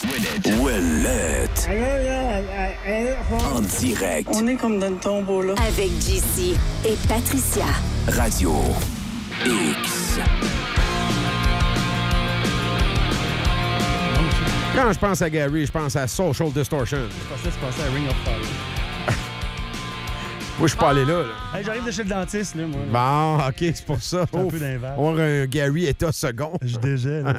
Ouellette. En direct. On est comme dans le tombeau, là. Avec JC et Patricia. Radio X. Quand je pense à Gary, je pense à Social Distortion. Je pensais que tu pensais à Ring of Fire. Moi, je suis pas allé là. Hey, j'arrive de chez le dentiste, là, moi. Bon, OK, c'est pour ça. Un peu d'inverse. On a un Gary état second. Je dégèle.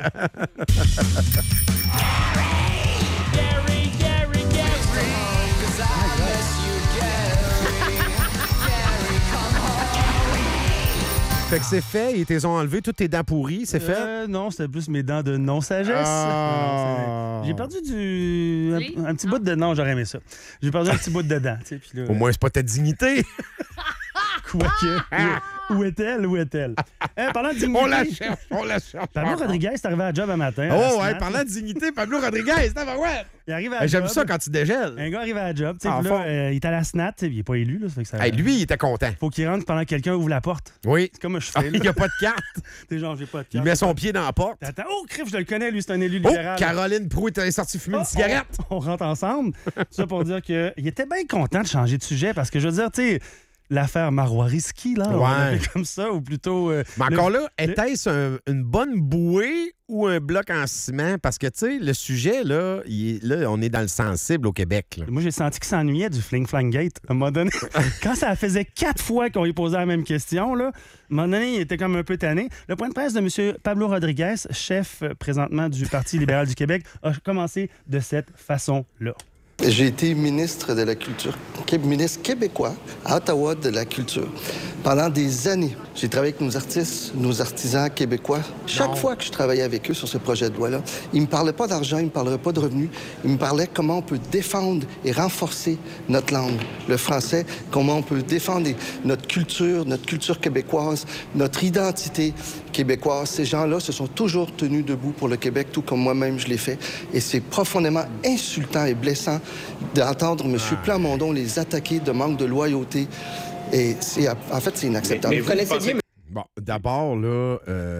Fait que c'est fait, ils t'ont enlevé toutes tes dents pourries, c'est fait? Non, c'était plus mes dents de non-sagesse. J'ai perdu un petit bout de... Non, j'aurais aimé ça. J'ai perdu un petit bout de dents. Puis là, Au moins, c'est pas ta dignité. Quoique. Où est-elle? Parlant de dignité... On la cherche. Pablo Rodriguez est arrivé à la job un matin. Oh, ouais, parlant de dignité, Pablo Rodriguez, ouais. Il arrive à la J'aime job. ça quand tu dégèles. Un gars arrive à la job. Puis En là, il est à la SNAT. Il n'est pas élu. Là, ça fait que ça... Lui, il était content. Faut qu'il rentre pendant que quelqu'un ouvre la porte. Oui. C'est comme je fais. Il n'y a pas de carte. T'es genre, j'ai pas de carte. Il met son pied dans la porte. Attends, oh, crif, je le connais, lui, c'est un élu Oh, libéral. Caroline Proulx est sortie fumer une cigarette. On rentre ensemble. Ça pour dire qu'il était bien content de changer de sujet parce que je veux dire, tu sais, l'affaire Marois Risky, là, on l'appelle comme ça, ou plutôt... Mais encore là, était-ce une bonne bouée ou un bloc en ciment? Parce que, tu sais, le sujet, là, on est dans le sensible au Québec. Là. Moi, j'ai senti qu'il s'ennuyait du Fling-Flang Gate. À un moment donné, quand ça faisait 4 fois qu'on lui posait la même question, là, à un moment donné, il était comme un peu tanné. Le point de presse de M. Pablo Rodriguez, chef présentement du Parti libéral du Québec, a commencé de cette façon-là. J'ai été ministre de la Culture, ministre québécois à Ottawa de la Culture. Pendant des années, j'ai travaillé avec nos artistes, nos artisans québécois. Chaque fois que je travaillais avec eux sur ce projet de loi-là, ils ne me parlaient pas d'argent, ils ne me parlaient pas de revenus. Ils me parlaient comment on peut défendre et renforcer notre langue, le français, comment on peut défendre notre culture québécoise, notre identité québécoise. Ces gens-là se sont toujours tenus debout pour le Québec, tout comme moi-même je l'ai fait. Et c'est profondément insultant et blessant d'entendre M. Plamondon les attaquer de manque de loyauté. Et en fait, c'est inacceptable. Mais vous connaissez bien... Bon, d'abord, là,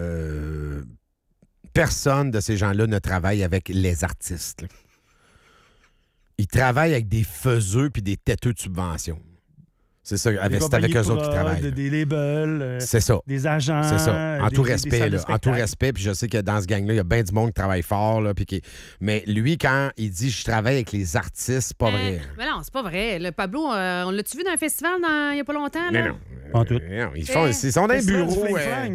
personne de ces gens-là ne travaille avec les artistes. Là. Ils travaillent avec des faiseux puis des têteux de subvention. C'est ça, c'est avec eux autres qui travaillent. Des labels, c'est ça. Des agents. C'est ça. En tout respect, là. En tout spectacles. respect, puis je sais que dans ce gang-là, il y a bien du monde qui travaille fort, là, puis mais lui, quand il dit « je travaille avec les artistes », c'est pas vrai. Mais non, c'est pas vrai. Le Pablo, on l'a-tu vu dans un festival il y a pas longtemps? Là? Mais non. Pas tout. Non, ils sont dans les bureaux.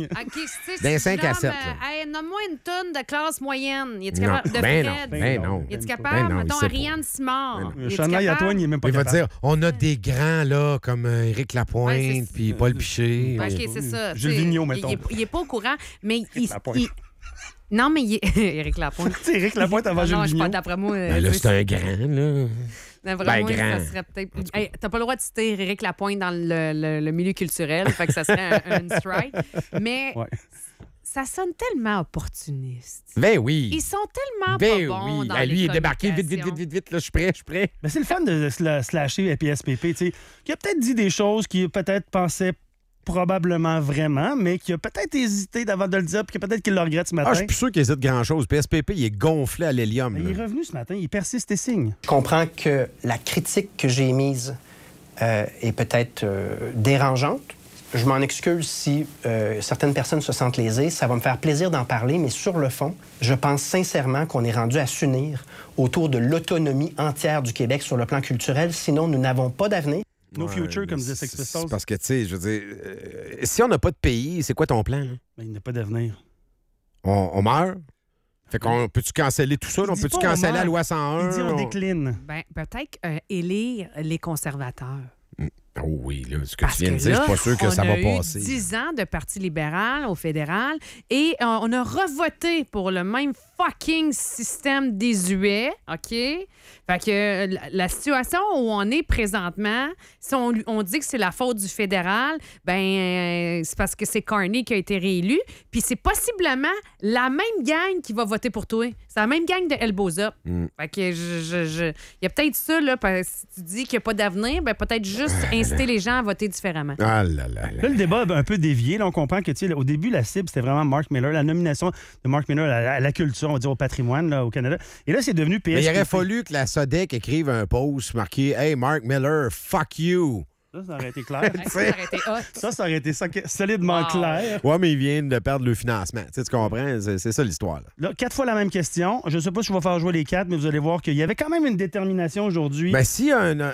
Dans 5 à 7. Nomme-moi une tonne de classe moyenne. Il est Non, capable de ben Fred? non, ben non. Il est Ben capable? non, il Mettons sait Ariane Simard. Le Chanel à toi, il est même pas Il va capable. dire, on a des grands, là, comme Éric Lapointe, Ouais, puis Paul Piché. OK, c'est ça. Gilles Vigneault, mettons. Il est pas au courant, mais Lapointe. Non, mais Éric Lapointe. Tu sais, Éric Lapointe avant Gilles Non, je Vigneault. pas d'après moi. Ben là, c'est un grand, là. D'après moi, grand. ça serait peut-être... Hey, t'as pas le droit de citer Éric Lapointe dans le milieu culturel, fait que ça serait un strike. Mais ça sonne tellement opportuniste. Ben oui. Ils sont tellement ben pas bons oui. dans Ben, lui, il est débarqué vite, là, je suis prêt. Mais c'est le fun de slasher PSPP, tu sais, qui a peut-être dit des choses qui peut-être pensait probablement vraiment, mais qui a peut-être hésité avant de le dire, puis peut-être qu'il le regrette ce matin. Ah, je suis plus sûr qu'il hésite grand-chose. PSPP, il est gonflé à l'hélium. Mais il est revenu ce matin, il persiste et signe. Je comprends que la critique que j'ai émise est peut-être dérangeante. Je m'en excuse si certaines personnes se sentent lésées. Ça va me faire plaisir d'en parler, mais sur le fond, je pense sincèrement qu'on est rendu à s'unir autour de l'autonomie entière du Québec sur le plan culturel. Sinon, nous n'avons pas d'avenir. No future, comme disait Sex Pistols. C'est parce que, tu sais, je veux dire, si on n'a pas de pays, c'est quoi ton plan? Là? Ben, il n'a pas d'avenir. On meurt? Fait qu'on peut-tu canceller tout ça? On peut-tu canceller la loi 101? Il dit on décline. Ben, peut-être élire les conservateurs. Oh oui, là, ce que Parce tu viens de que dire, là, je suis pas sûr que ça va On a passer. eu 10 ans de Parti libéral au fédéral et on a revoté pour le même fucking système désuet, OK? Fait que la situation où on est présentement, si on dit que c'est la faute du fédéral, ben c'est parce que c'est Carney qui a été réélu, puis c'est possiblement la même gang qui va voter pour toi. C'est la même gang de Elbows Up. Fait que il y a peut-être ça, là, parce que si tu dis qu'il n'y a pas d'avenir, ben peut-être juste inciter les gens à voter différemment. Ah là là là. Là, le débat a un peu dévié. Là, on comprend que, au début, la cible, c'était vraiment Mark Miller, la nomination de Mark Miller à la culture, on va dire au patrimoine là, au Canada. Et là, c'est devenu PSPP. Mais il aurait fallu que la SODEC écrive un post marqué « Hey, Mark Miller, fuck you ». Ça aurait été clair. Ça aurait été hot. Ça aurait été solidement clair. Ouais, mais ils viennent de perdre le financement. Tu comprends? C'est ça l'histoire. Là, 4 fois la même question. Je ne sais pas si je vais faire jouer les 4, mais vous allez voir qu'il y avait quand même une détermination aujourd'hui. Ben, s'il y a une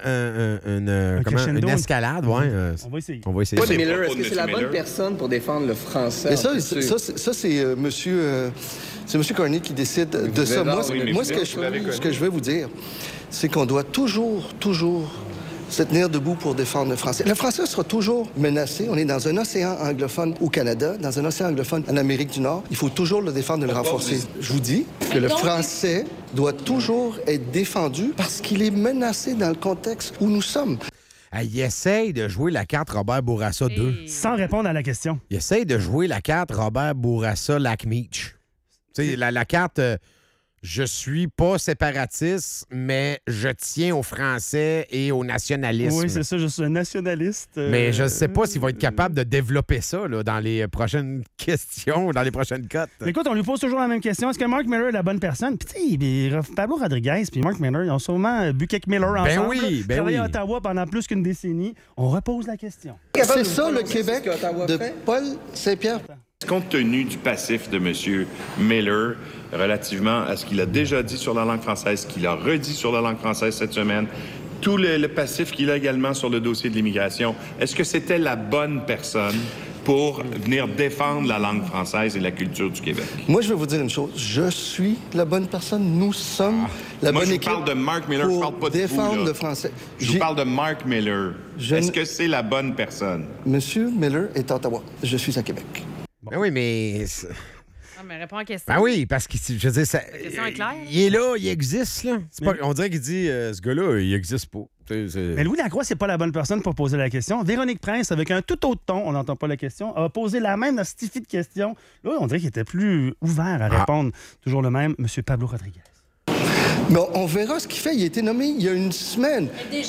escalade, ouais, on va essayer. on va essayer. M. Miller, est-ce que c'est la bonne personne pour défendre le français? Et ça c'est monsieur Carney qui décide de ça. Moi, ce que je veux vous dire, c'est qu'on doit toujours se tenir debout pour défendre le français. Le français sera toujours menacé. On est dans un océan anglophone au Canada, dans un océan anglophone en Amérique du Nord. Il faut toujours le défendre et le renforcer. Je vous dis que le français doit toujours être défendu parce qu'il est menacé dans le contexte où nous sommes. Il essaye de jouer la carte Robert Bourassa 2. Sans répondre à la question. Il essaye de jouer la carte Robert Bourassa Lac-Meech. Tu sais, la carte je suis pas séparatiste, mais je tiens aux Français et au nationalisme. Oui, c'est ça, je suis un nationaliste. Mais je ne sais pas s'il va être capable de développer ça là, dans les prochaines questions, dans les prochaines cotes. Écoute, on lui pose toujours la même question. Est-ce que Mark Miller est la bonne personne? Puis, tu sais, Pablo Rodriguez puis Mark Miller, ils ont sûrement bu quelques Miller ensemble. Ben oui, travaillé à Ottawa pendant plus qu'une décennie. On repose la question. C'est ça, le Québec de Paul Saint-Pierre. Compte tenu du passif de M. Miller relativement à ce qu'il a déjà dit sur la langue française, ce qu'il a redit sur la langue française cette semaine, tout le passif qu'il a également sur le dossier de l'immigration, est-ce que c'était la bonne personne pour venir défendre la langue française et la culture du Québec? Moi, je vais vous dire une chose. Je suis la bonne personne. Nous sommes la bonne équipe. Moi, je parle de Mark Miller, je parle pas de défendre vous, le français. Je vous parle de Mark Miller. Est-ce que c'est la bonne personne? Monsieur Miller est à Ottawa. Je suis à Québec. Ben oui, mais... Non, mais réponds à la question. Ben oui, parce que, je veux dire, ça... La question est claire. Il est là, il existe, là. Pas... On dirait qu'il dit, ce gars-là, il existe pas. Mais Louis Lacroix, c'est pas la bonne personne pour poser la question. Véronique Prince, avec un tout autre ton, on n'entend pas la question, a posé la même stiffie de question. Là, on dirait qu'il était plus ouvert à répondre. Toujours le même, M. Pablo Rodriguez. Mais on verra ce qu'il fait. Il a été nommé il y a une semaine.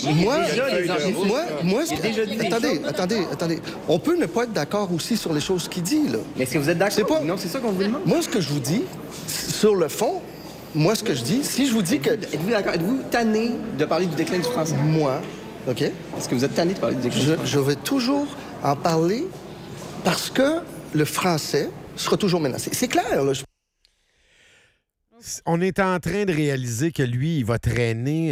Attendez. On peut ne pas être d'accord aussi sur les choses qu'il dit, là. Mais est-ce que vous êtes d'accord? Non, c'est ça qu'on vous demande. Moi, ce que je vous dis, sur le fond, moi, ce que je dis, si je vous dis que... Êtes-vous d'accord? Êtes-vous tanné de parler du déclin du français? Moi, OK? Est-ce que vous êtes tanné de parler du déclin du français? Je vais toujours en parler parce que le français sera toujours menacé. C'est clair, là. On est en train de réaliser que lui, il va traîner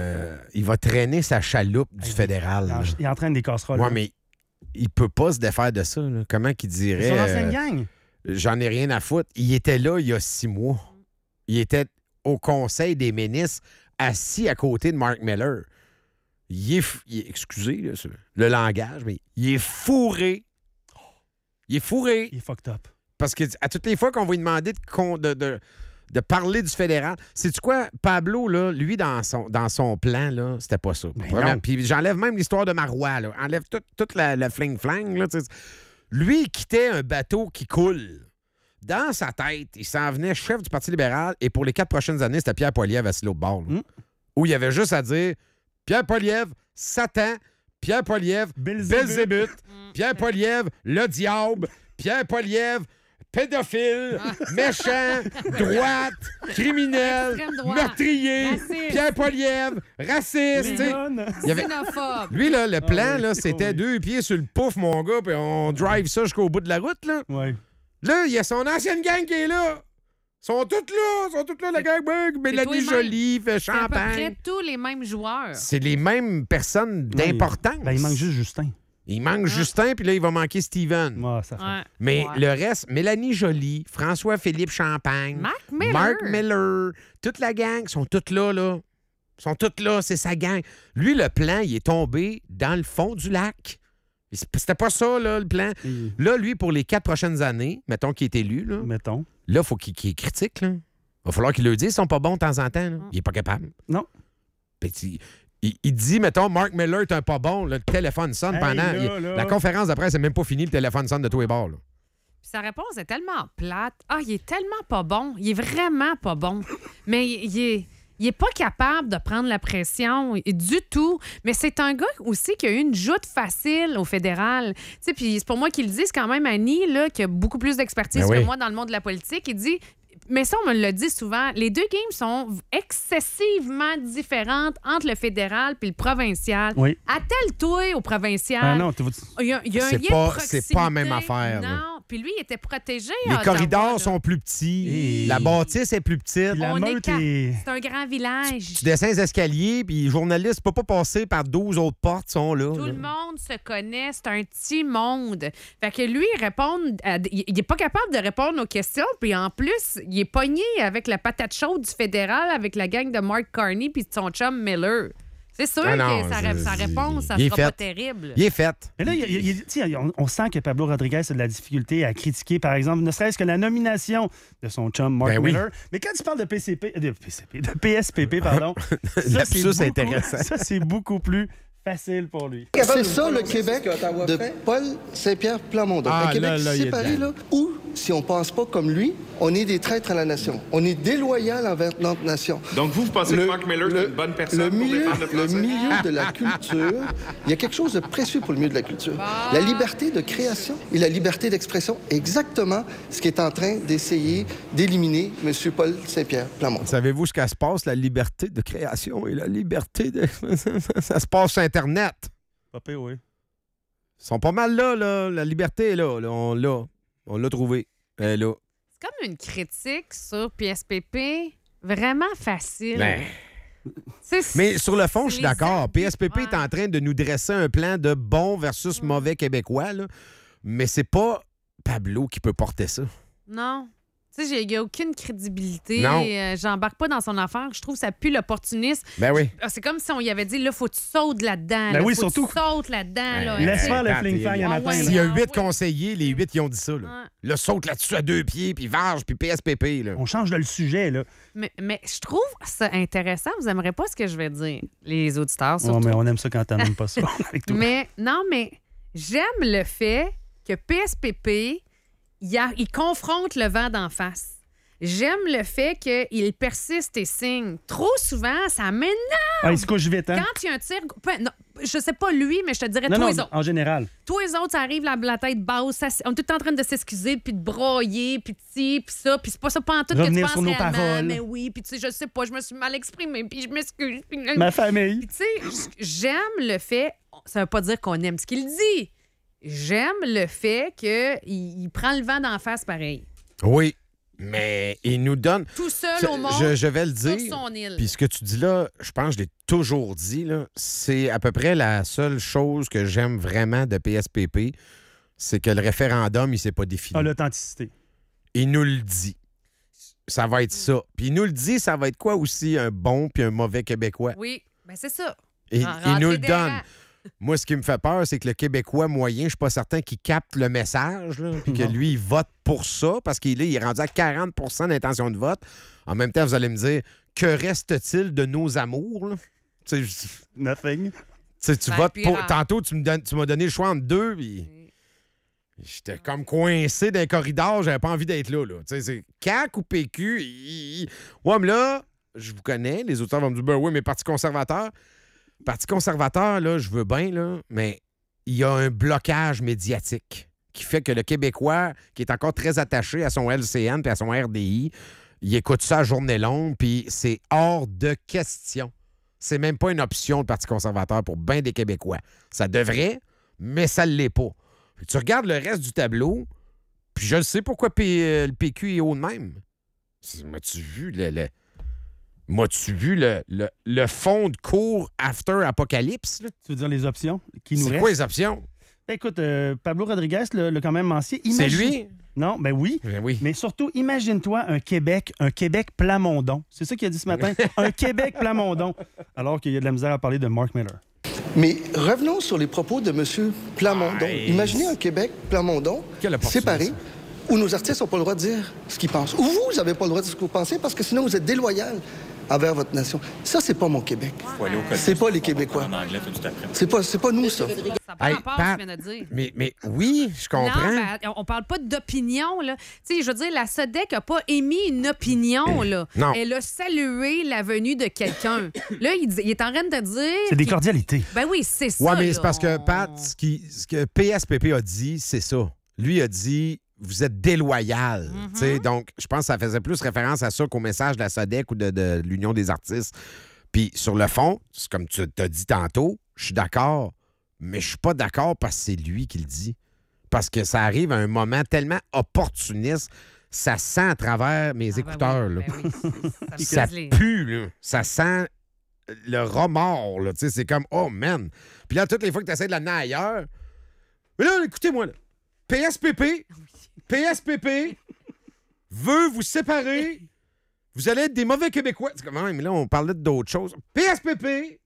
sa chaloupe du fédéral. Il entraîne des casseroles. Oui, mais il peut pas se défaire de ça. Là. Comment qu'il dirait... Son ancienne gang. J'en ai rien à foutre. Il était là il y a 6 mois. Il était au Conseil des ministres, assis à côté de Mark Miller. Excusez là, le langage, mais il est fourré. Il est fourré. Il est fucked up. Parce que à toutes les fois qu'on va lui demander de parler du fédéral. Sais-tu quoi? Pablo, là, lui, dans son plan, là, c'était pas ça. Puis j'enlève même l'histoire de Marois. Là. Enlève toute la fling-flang. Là, lui, il quittait un bateau qui coule. Dans sa tête, il s'en venait chef du Parti libéral et pour les 4 prochaines années, c'était Pierre Poilievre assis l'autre bord. Où il y avait juste à dire Pierre Poilievre, Satan, Pierre Poilievre, Belzébuth, Pierre Poilievre, le diable, Pierre Poilievre, pédophile, méchant, droite, criminel, meurtrier, raciste. Pierre Poilievre, raciste. Xénophobe. Lui, là, le plan, là, c'était 2 pieds sur le pouf, mon gars, puis on drive ça jusqu'au bout de la route. Là, là il y a son ancienne gang qui est là. Ils sont toutes là, la gang. Mélanie Joly, fait Champagne. C'est à peu près tous les mêmes joueurs. C'est les mêmes personnes d'importance. Il manque juste Justin. Il manque Justin, puis là, il va manquer Steven. Ça fait. Mais le reste, Mélanie Joly, François-Philippe Champagne, Mark Miller, toute la gang, sont toutes là. Ils sont toutes là, c'est sa gang. Lui, le plan, il est tombé dans le fond du lac. C'était pas ça, là, le plan. Là, lui, pour les 4 prochaines années, mettons qu'il est élu, là, il faut qu'il critique. Là. Il va falloir qu'il le dise, ils sont pas bons de temps en temps. Là. Il est pas capable. Non. Il dit, mettons, Mark Miller est un pas bon, le téléphone sonne pendant... La conférence de presse n'est même pas finie, le téléphone sonne de tous les bords. Là. Sa réponse est tellement plate. Ah, il est tellement pas bon. Il est vraiment pas bon. Mais il Il est pas capable de prendre la pression du tout. Mais c'est un gars aussi qui a eu une joute facile au fédéral. Tu sais, puis c'est pour moi qu'il le dit, c'est quand même Annie, là, qui a beaucoup plus d'expertise que moi dans le monde de la politique. Il dit... Mais ça, on me le dit souvent, les deux games sont excessivement différentes entre le fédéral et le provincial. Oui. Attelle-toi au provincial. Ah non, il y a un lien de proximité. C'est pas la même affaire. Non, puis lui, il était protégé. Les corridors sont plus petits, la bâtisse est plus petite. C'est un grand village. Tu descends les escaliers, puis les journalistes ne peuvent pas passer par 12 autres portes, sont là. Tout le monde se connaît, c'est un petit monde. Fait que lui, il n'est pas capable de répondre aux questions, puis en plus, il est pogné avec la patate chaude du fédéral, avec la gang de Mark Carney puis de son chum Miller. C'est sûr que sa réponse, ça sera pas terrible. Il est fait. Mais là, on sent que Pablo Rodriguez a de la difficulté à critiquer, par exemple, ne serait-ce que la nomination de son chum Mark Miller. Mais quand tu parles de PSPP, pardon, ça, c'est beaucoup plus facile pour lui. C'est ça, le Québec de Paul Saint-Pierre Plamondon. Un Québec séparé, là, où, si on pense pas comme lui, on est des traîtres à la nation. On est déloyal envers notre nation. Donc, vous pensez que Mark Miller est une bonne personne le milieu de la culture, il y a quelque chose de précieux pour le milieu de la culture. La liberté de création et la liberté d'expression, exactement ce qui est en train d'essayer d'éliminer M. Paul Saint-Pierre Plamondon. Savez-vous ce qui se passe, la liberté de création et la liberté de... Ça se passe sur Internet. Papé, oui. Ils sont pas mal là. La liberté est là. On l'a trouvé. Elle est là. C'est comme une critique sur PSPP vraiment facile. Mais sur le fond, je suis d'accord. PSPP est en train de nous dresser un plan de bon versus mauvais Québécois, là. Mais c'est pas Pablo qui peut porter ça. Non. Tu sais, il n'y a aucune crédibilité. Non. J'embarque pas dans son affaire. Je trouve que ça pue l'opportunisme. Ben oui. C'est comme si on y avait dit, là, faut que tu sautes là-dedans. Ben oui, faut surtout. Que tu sautes là-dedans. Là, laisse faire le fling-flang à matin. S'il y a 8 conseillers, les 8, ils ont dit ça. Là, là saute là-dessus à 2 pieds, puis varge, puis PSPP. Là. On change de le sujet, là. Mais je trouve ça intéressant. Vous n'aimerez pas ce que je vais dire, les auditeurs, surtout. Non, mais on aime ça quand t'aimes pas ça. Avec tout. Mais j'aime le fait que PSPP, il confronte le vent d'en face. J'aime le fait qu'il persiste et signe. Trop souvent, ça m'énerve. Il se couche vite, hein? Quand il y a un tir... Non, je sais pas lui, mais je te dirais les autres. En général. Tous les autres, ça arrive la tête basse. On est tout en train de s'excuser, puis de broyer, puis ça. Puis c'est pas ça pas en tout que tu penses sur nos réellement. paroles. Mais oui, puis tu sais, je sais pas, je me suis mal exprimée, puis je m'excuse. Ma famille. Puis tu sais, j'aime le fait... Ça veut pas dire qu'on aime ce qu'il dit. J'aime le fait qu'il prend le vent d'en face pareil. Oui. Mais il nous donne... Tout seul au monde, je vais le dire. Sur son île. Puis ce que tu dis là, je pense que je l'ai toujours dit, là, c'est à peu près la seule chose que j'aime vraiment de PSPP, c'est que le référendum, il s'est pas défini. L'authenticité. Il nous le dit. Ça va être ça. Puis il nous le dit, ça va être quoi aussi, un bon puis un mauvais Québécois? Oui, bien c'est ça. Il nous le donne. Moi, ce qui me fait peur, c'est que le Québécois moyen, je suis pas certain qu'il capte le message, puis que lui, il vote pour ça, parce qu'il est rendu à 40 d'intention de vote. En même temps, vous allez me dire, que reste-t-il de nos amours? Là? Nothing. Tu votes pour... Tantôt, tu m'as donné le choix entre deux, puis... J'étais comme coincé dans les corridors, j'avais pas envie d'être là. C'est CAQ ou PQ? Ouais, mais là, je vous connais, les auteurs vont me dire, ben oui, mais Parti conservateur... Parti conservateur, là, je veux bien, là, mais il y a un blocage médiatique qui fait que le Québécois, qui est encore très attaché à son LCN et à son RDI, il écoute ça à journée longue, puis c'est hors de question. C'est même pas une option, le Parti conservateur, pour bien des Québécois. Ça devrait, mais ça ne l'est pas. Puis tu regardes le reste du tableau, puis je le sais pourquoi le PQ est haut de même. M'as-tu vu le fond de cours after Apocalypse? Là? Tu veux dire les options qui nous restent? C'est quoi les options? Écoute, Pablo Rodriguez l'a quand même mentionné. C'est lui? Non, ben oui. Mais surtout, imagine-toi un Québec Plamondon. C'est ça qu'il a dit ce matin. Un Québec Plamondon. Alors qu'il y a de la misère à parler de Mark Miller. Mais revenons sur les propos de M. Plamondon. Imaginez un Québec Plamondon séparé, où nos artistes n'ont pas le droit de dire ce qu'ils pensent. Ou vous n'avez pas le droit de dire ce que vous pensez, parce que sinon vous êtes déloyal envers votre nation. Ça, c'est pas mon Québec. C'est pas les Québécois. C'est pas nous, ça. n'a pas Hey, rapport, Pat, tu viens de dire. Mais oui, je comprends. Non, ben, on parle pas d'opinion, là. Tu sais, je veux dire, la SODEC n'a pas émis une opinion, là. Non. Elle a salué la venue de quelqu'un. Là, il est en train de dire... C'est des qu'il- cordialités. Ben oui, c'est ça. Ouais, mais là. c'est parce que, Pat, ce que PSPP a dit, c'est ça. Lui a dit, vous êtes déloyal. Tu sais, donc, je pense que ça faisait plus référence à ça qu'au message de la SODEC ou de l'Union des artistes. Puis, sur le fond, c'est comme tu t'as dit tantôt, je suis d'accord, mais je suis pas d'accord parce que c'est lui qui le dit. Parce que ça arrive à un moment tellement opportuniste, ça sent à travers mes Ah, ben écouteurs. oui, là. ben oui, ça me Ça grise les- pue, là. Ça sent le remords, là. Tu sais, c'est comme, oh, man. Puis là, toutes les fois que tu essaies de l'amener ailleurs... Mais là, écoutez-moi, là. PSPP veut vous séparer. Vous allez être des mauvais Québécois. C'est comme, mais là, on parlait d'autres choses. PSPP,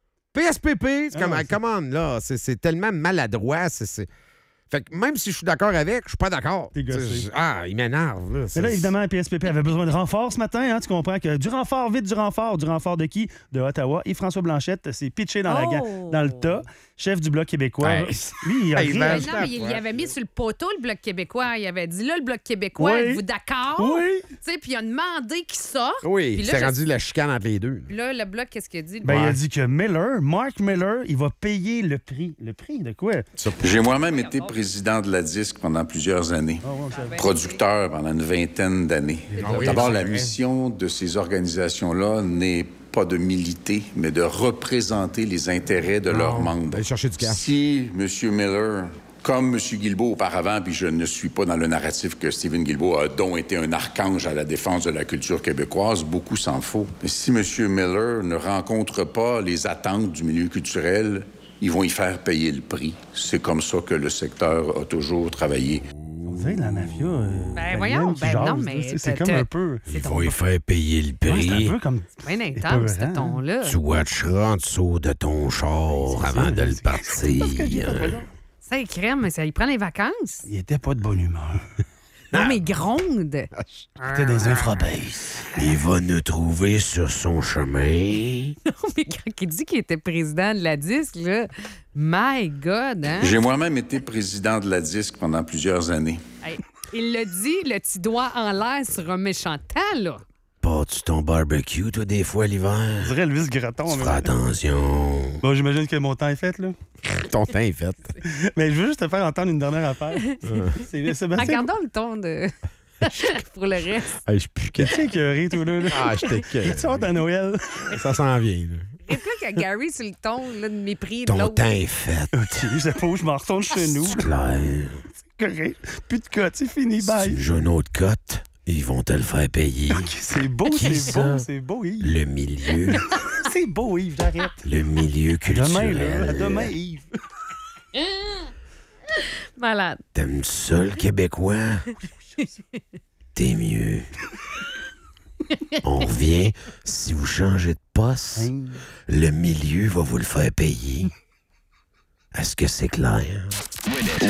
c'est comme, come on, là. C'est tellement maladroit. Fait que même si je suis d'accord avec, je suis pas d'accord. T'es gossé. Il m'énerve, là. Mais là, évidemment, PSPP avait besoin de renfort ce matin. Hein, tu comprends que du renfort, vite du renfort. Du renfort de qui? De Ottawa. Et François Blanchette s'est pitché dans le tas. Chef du Bloc québécois. Hey. Lui, il a Hey, ri. man. Mais non, mais il avait mis sur le poteau le Bloc québécois. Il avait dit, là, le Bloc québécois, Oui. êtes-vous d'accord? Oui. Tu sais, puis il a demandé qu'il sorte. Oui, Puis là, c'est je- rendu la chicane entre les deux. Puis là, le Bloc, qu'est-ce qu'il a dit? Ben, il a dit que Mark Miller, il va payer le prix. Le prix de quoi? J'ai moi-même été président de la Disque pendant plusieurs années, producteur pendant une vingtaine d'années. oui, D'abord, c'est la vrai. mission de ces organisations-là n'est pas de militer, mais de représenter les intérêts de leurs membres. Aller chercher du cash. Si M. Miller, comme M. Guilbeault auparavant, puis je ne suis pas dans le narratif que Stephen Guilbeault a donc été un archange à la défense de la culture québécoise, beaucoup s'en faut. Mais si M. Miller ne rencontre pas les attentes du milieu culturel, ils vont y faire payer le prix. C'est comme ça que le secteur a toujours travaillé. On dirait de la mafia. Ben voyons, qui ben jase, non, là, mais tu sais, c'est t'as- comme un peu... C'est Il ton va y faire payer le Ouais, c'est un prix. peu comme... bien intense, ce épeurant. ton-là. Tu watcheras en dessous de ton char avant de le partir. Ça, il crème, mais ça, il prend les vacances. Il était pas de bonne humeur. Non, mais il gronde. Il était des infrabases. Il va nous trouver sur son chemin. Mais quand il dit qu'il était président de la disque, là, my God, hein? J'ai moi-même été président de la Disque pendant plusieurs années. Hey, il l'a dit, le petit doigt en l'air sur un méchant temps, là. Pars-tu ton barbecue, toi, des fois, On l'hiver? dirait Elvis Gratton. Tu mais- feras attention. Bon, j'imagine que mon temps est fait, là. Ton temps est fait. Mais je veux juste te faire entendre une dernière affaire. C'est Sébastien. Regardons le ton de... pour le reste. Hey, je pue. Qu'est-ce que écœuré, toi, là? Ah, je t'écoeure. Tu hâte à Noël? Ça s'en vient, là. Réplique à Gary sur le ton là, de mépris de Ton l'autre. temps est fait. OK, je sais pas où je m'en retourne chez nous. C'est clair. Correct. Plus de cote, c'est fini, Si bye. tu veux une autre cote, ils vont te le faire payer. OK, c'est beau, Qui c'est ça? beau, c'est beau, Yves. Le milieu. C'est beau, Yves, j'arrête. Le milieu Demain, là. culturel. À demain, Yves. Malade. T'aimes ça, le Québécois? T'es mieux. On revient. Si vous changez de poste, le milieu va vous le faire payer. Est-ce que c'est clair?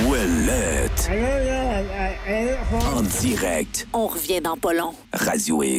Ouellette. En direct. On revient dans pas long. Radio X.